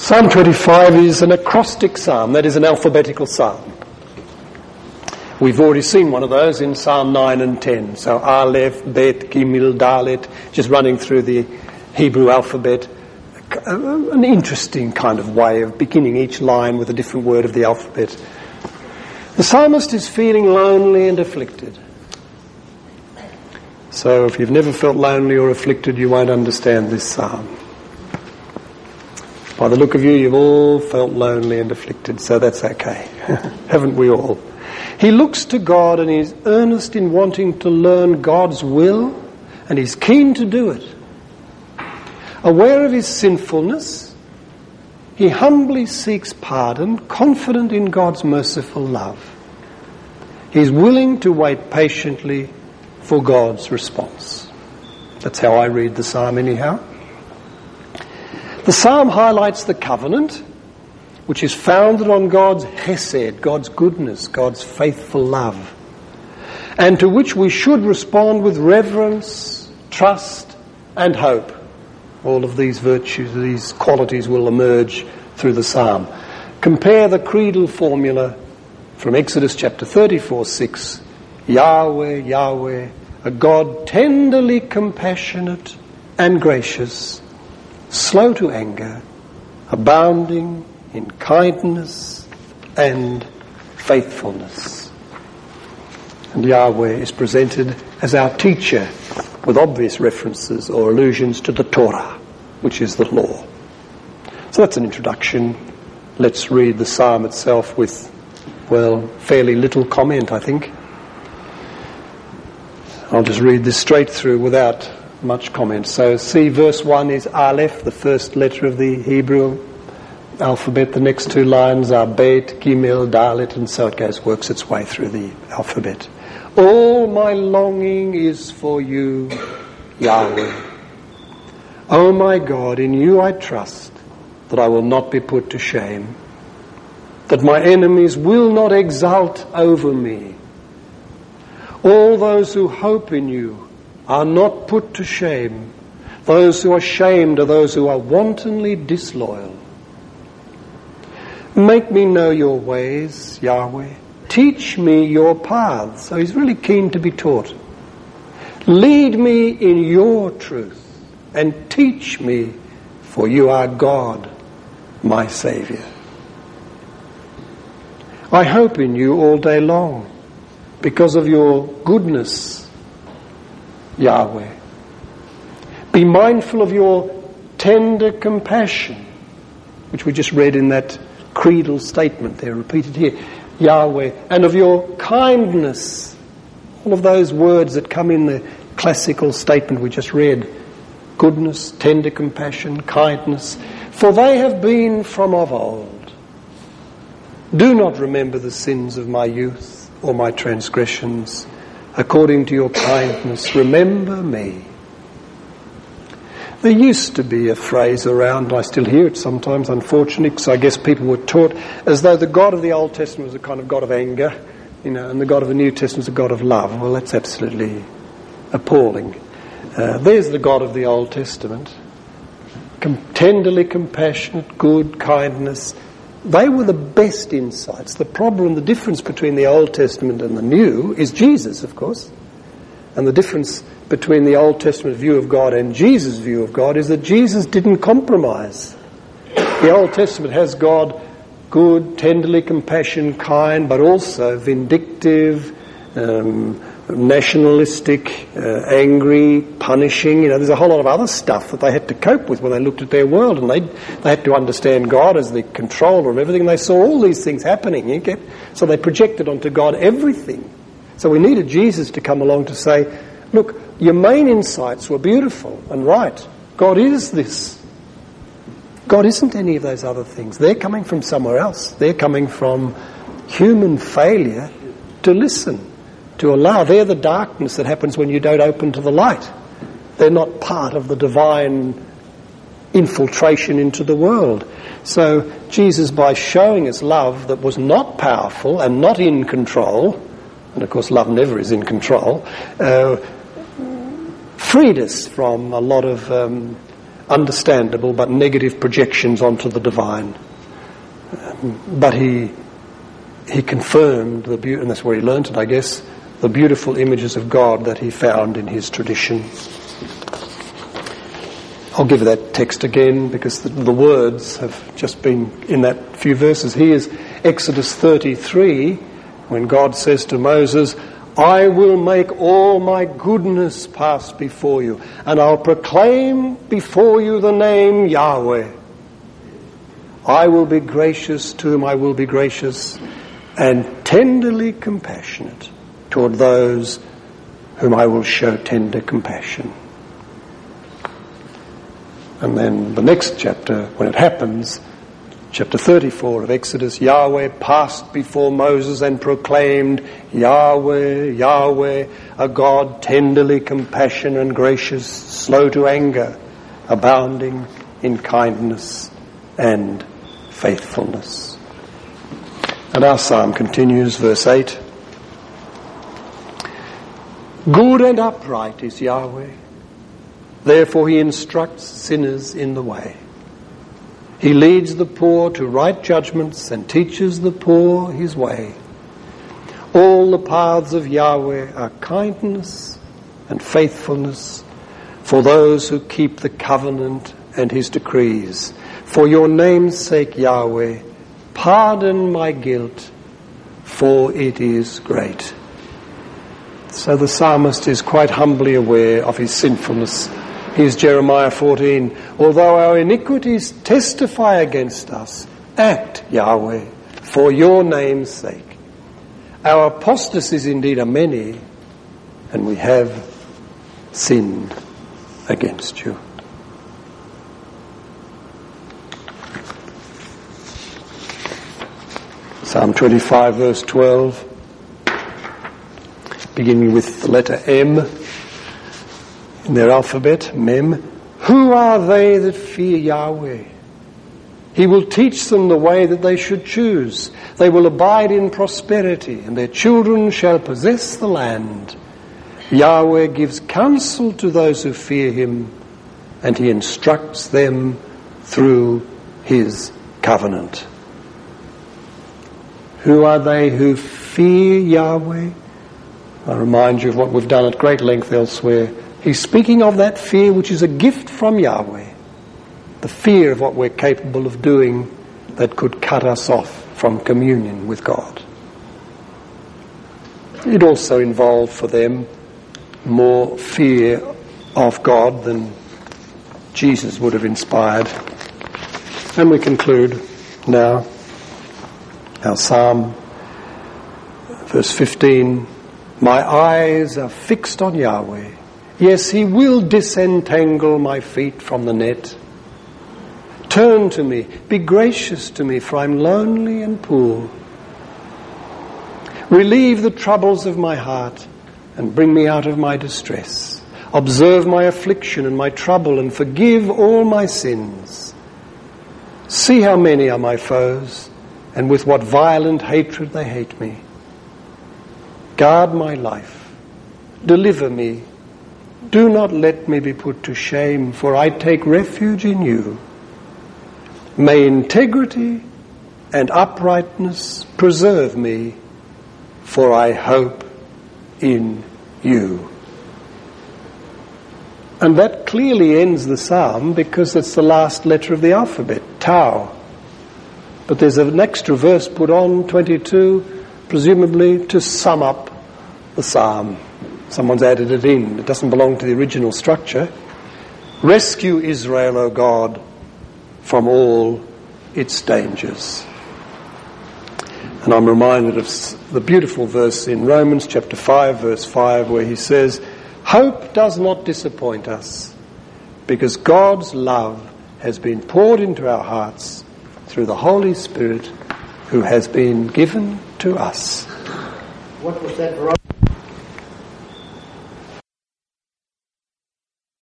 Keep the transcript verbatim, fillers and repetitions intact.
Psalm twenty-five is an acrostic psalm, that is an alphabetical psalm. We've already seen one of those in Psalm nine and ten. So Aleph, Bet, Gimel, Dalet, just running through the Hebrew alphabet. An interesting kind of way of beginning each line with a different word of the alphabet. The psalmist is feeling lonely and afflicted. So if you've never felt lonely or afflicted, you won't understand this psalm. By the look of you, you've all felt lonely and afflicted, so that's okay. Haven't we all? He looks to God and he's earnest in wanting to learn God's will, and he's keen to do it. Aware of his sinfulness, he humbly seeks pardon, confident in God's merciful love. He's willing to wait patiently for God's response. That's how I read the psalm anyhow. The psalm highlights the covenant, which is founded on God's chesed, God's goodness, God's faithful love, and to which we should respond with reverence, trust, and hope. All of these virtues, these qualities will emerge through the psalm. Compare the creedal formula from Exodus chapter thirty-four, six. Yahweh, Yahweh, a God tenderly compassionate and gracious, slow to anger, abounding in kindness and faithfulness. And Yahweh is presented as our teacher, with obvious references or allusions to the Torah, which is the law. So that's an introduction. Let's read the psalm itself with, well, fairly little comment, I think. I'll just read this straight through without much comment. So see, verse one is Aleph, the first letter of the Hebrew alphabet. The next two lines are Bet, Gimel, Dalet, and so it goes, works its way through the alphabet. All my longing is for you, Yahweh. O my God, in you I trust, that I will not be put to shame, that my enemies will not exult over me. All those who hope in you are not put to shame. Those who are shamed are those who are wantonly disloyal. Make me know your ways, Yahweh. Teach me your paths. So he's really keen to be taught. Lead me in your truth and teach me, for you are God, my Saviour. I hope in you all day long because of your goodness, Yahweh. Be mindful of your tender compassion, which we just read in that creedal statement there, repeated here. Yahweh, and of your kindness. All of those words that come in the classical statement we just read. Goodness, tender compassion, kindness. For they have been from of old. Do not remember the sins of my youth or my transgressions. According to your kindness, remember me. There used to be a phrase around, I still hear it sometimes, unfortunately, because I guess people were taught as though the God of the Old Testament was a kind of God of anger, you know, and the God of the New Testament was a God of love. Well, that's absolutely appalling. Uh, there's the God of the Old Testament. Com- tenderly compassionate, good, kindness. They were the best insights. The problem, the difference between the Old Testament and the New is Jesus, of course. And the difference between the Old Testament view of God and Jesus' view of God is that Jesus didn't compromise. The Old Testament has God good, tenderly compassionate, kind, but also vindictive, um, nationalistic, uh, angry, punishing. You know, there's a whole lot of other stuff that they had to cope with when they looked at their world, and they they had to understand God as the controller of everything. They saw all these things happening. You get so they projected onto God everything. So we needed Jesus to come along to say, look, your main insights were beautiful and right. God is this. God isn't any of those other things. They're coming from somewhere else. They're coming from human failure to listen, to allow. They're the darkness that happens when you don't open to the light. They're not part of the divine infiltration into the world. So Jesus, by showing us love that was not powerful and not in control, and of course love never is in control, uh, freed us from a lot of um, understandable but negative projections onto the divine. Um, but he he confirmed, the be- and that's where he learnt it, I guess, the beautiful images of God that he found in his tradition. I'll give that text again because the, the words have just been in that few verses. Here's Exodus thirty-three, when God says to Moses, I will make all my goodness pass before you, and I'll proclaim before you the name Yahweh. I will be gracious to whom I will be gracious, and tenderly compassionate toward those whom I will show tender compassion. And then the next chapter, when it happens, chapter thirty-four of Exodus, Yahweh passed before Moses and proclaimed, Yahweh, Yahweh, a God tenderly compassionate and gracious, slow to anger, abounding in kindness and faithfulness. And our psalm continues, verse eight. Good and upright is Yahweh, therefore he instructs sinners in the way. He leads the poor to right judgments and teaches the poor his way. All the paths of Yahweh are kindness and faithfulness for those who keep the covenant and his decrees. For your name's sake, Yahweh, pardon my guilt, for it is great. So the psalmist is quite humbly aware of his sinfulness. Here's Jeremiah fourteen. Although our iniquities testify against us, act, Yahweh, for your name's sake. Our apostasies indeed are many, and we have sinned against you. Psalm twenty-five, verse twelve, beginning with the letter M in their alphabet, Mem. Who are they that fear Yahweh? He will teach them the way that they should choose. They will abide in prosperity, and their children shall possess the land. Yahweh gives counsel to those who fear him, and he instructs them through his covenant. Who are they who fear Yahweh? I remind you of what we've done at great length elsewhere. He's speaking of that fear which is a gift from Yahweh. The fear of what we're capable of doing that could cut us off from communion with God. It also involved for them more fear of God than Jesus would have inspired. And we conclude now our psalm, verse fifteen. My eyes are fixed on Yahweh. Yes, he will disentangle my feet from the net. Turn to me, be gracious to me, for I'm lonely and poor. Relieve the troubles of my heart and bring me out of my distress. Observe my affliction and my trouble and forgive all my sins. See how many are my foes and with what violent hatred they hate me. Guard my life. Deliver me. Do not let me be put to shame, for I take refuge in you. May integrity and uprightness preserve me, for I hope in you. And that clearly ends the psalm because it's the last letter of the alphabet, Tau. But there's an extra verse put on, twenty-two, presumably to sum up the psalm. Someone's added it in. It doesn't belong to the original structure. Rescue Israel, O God, from all its dangers. And I'm reminded of the beautiful verse in Romans chapter five, verse five, where he says, hope does not disappoint us, because God's love has been poured into our hearts through the Holy Spirit who has been given to us. What was that?